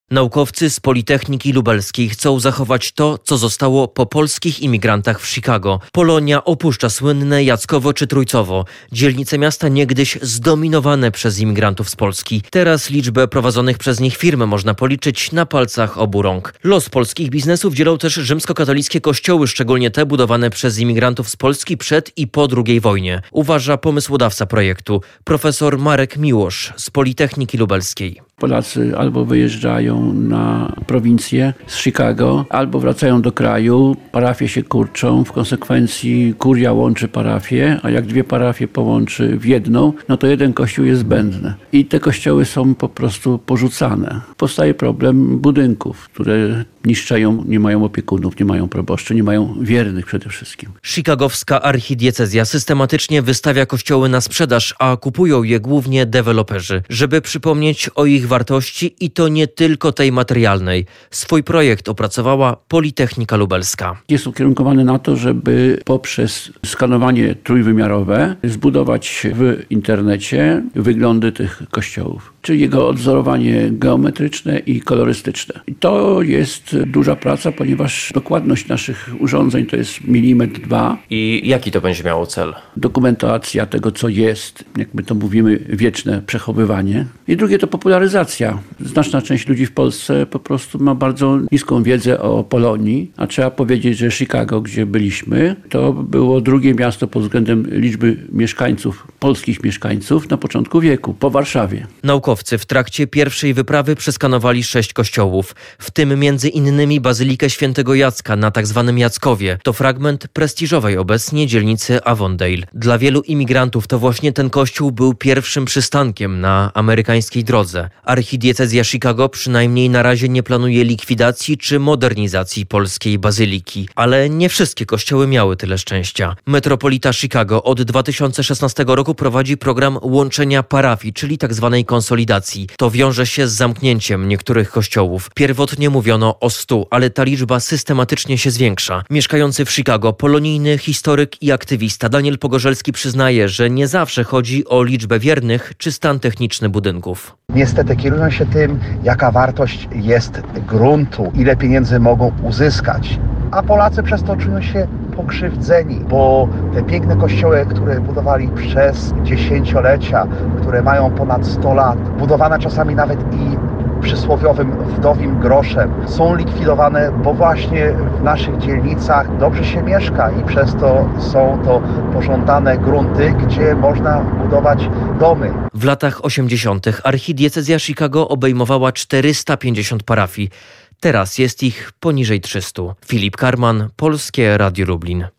Naukowcy z Politechniki Lubelskiej chcą zachować to, co zostało po polskich imigrantach w Chicago. Polonia opuszcza słynne Jackowo czy Trójcowo, dzielnice miasta niegdyś zdominowane przez imigrantów z Polski. Teraz liczbę prowadzonych przez nich firm można policzyć na palcach obu rąk. Los polskich biznesów dzielą też rzymskokatolickie kościoły, szczególnie te budowane przez imigrantów z Polski przed i po II wojnie, uważa pomysłodawca projektu, profesor Marek Miłosz z Politechniki Lubelskiej. Polacy albo wyjeżdżają na prowincję z Chicago, albo wracają do kraju, parafie się kurczą, w konsekwencji kuria łączy parafie, a jak dwie parafie połączy w jedną, no to jeden kościół jest zbędny. I te kościoły są po prostu porzucane. Powstaje problem budynków, które niszczeją, nie mają opiekunów, nie mają proboszczy, nie mają wiernych przede wszystkim. Chicagowska archidiecezja systematycznie wystawia kościoły na sprzedaż, a kupują je głównie deweloperzy, żeby przypomnieć o ich wartości i to nie tylko tej materialnej. Swój projekt opracowała Politechnika Lubelska. Jest ukierunkowany na to, żeby poprzez skanowanie trójwymiarowe zbudować w internecie wyglądy tych kościołów, czyli jego odzorowanie geometryczne i kolorystyczne. I to jest duża praca, ponieważ dokładność naszych urządzeń to jest 1,2 mm. I jaki to będzie miało cel? Dokumentacja tego, co jest, jak my to mówimy, wieczne przechowywanie. I drugie to popularyzacja. Znaczna część ludzi w Polsce po prostu ma bardzo niską wiedzę o Polonii, a trzeba powiedzieć, że Chicago, gdzie byliśmy, to było drugie miasto pod względem liczby mieszkańców, polskich mieszkańców na początku wieku, po Warszawie. Naukowcy w trakcie pierwszej wyprawy przeskanowali 6 kościołów, w tym między innymi Bazylikę Świętego Jacka na tzw. Jackowie. To fragment prestiżowej obecnie dzielnicy Avondale. Dla wielu imigrantów to właśnie ten kościół był pierwszym przystankiem na amerykańskiej drodze. Archidiecezja Chicago przynajmniej na razie nie planuje likwidacji czy modernizacji polskiej bazyliki. Ale nie wszystkie kościoły miały tyle szczęścia. Metropolita Chicago od 2016 roku prowadzi program łączenia parafii, czyli tzw. konsolidacji. To wiąże się z zamknięciem niektórych kościołów. Pierwotnie mówiono o 100, ale ta liczba systematycznie się zwiększa. Mieszkający w Chicago polonijny historyk i aktywista Daniel Pogorzelski przyznaje, że nie zawsze chodzi o liczbę wiernych czy stan techniczny budynków. Niestety kierują się tym, jaka wartość jest gruntu, ile pieniędzy mogą uzyskać. A Polacy przez to czują się pokrzywdzeni, bo te piękne kościoły, które budowali przez dziesięciolecia, które mają ponad 100 lat, budowane czasami nawet i przysłowiowym wdowim groszem, są likwidowane, bo właśnie w naszych dzielnicach dobrze się mieszka i przez to są to pożądane grunty, gdzie można budować domy. W latach 80. archidiecezja Chicago obejmowała 450 parafii. Teraz jest ich poniżej 300. Filip Karman, Polskie Radio Lublin.